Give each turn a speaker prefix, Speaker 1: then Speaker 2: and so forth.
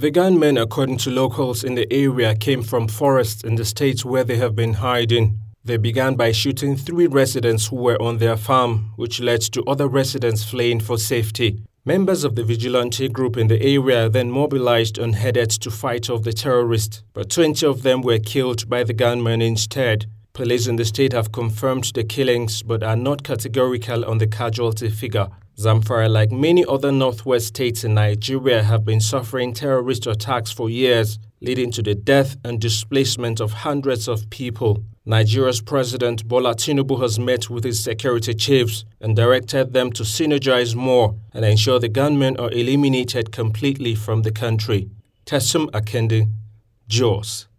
Speaker 1: The gunmen, according to locals in the area, came from forests in the state where they have been hiding. They began by shooting 3 residents who were on their farm, which led to other residents fleeing for safety. Members of the vigilante group in the area then mobilized and headed to fight off the terrorists, but 20 of them were killed by the gunmen instead. Police in the state have confirmed the killings but are not categorical on the casualty figure. Zamfara, like many other northwest states in Nigeria, have been suffering terrorist attacks for years, leading to the death and displacement of hundreds of people. Nigeria's President Bola Tinubu has met with his security chiefs and directed them to synergize more and ensure the gunmen are eliminated completely from the country. Tesum Akende, Jos.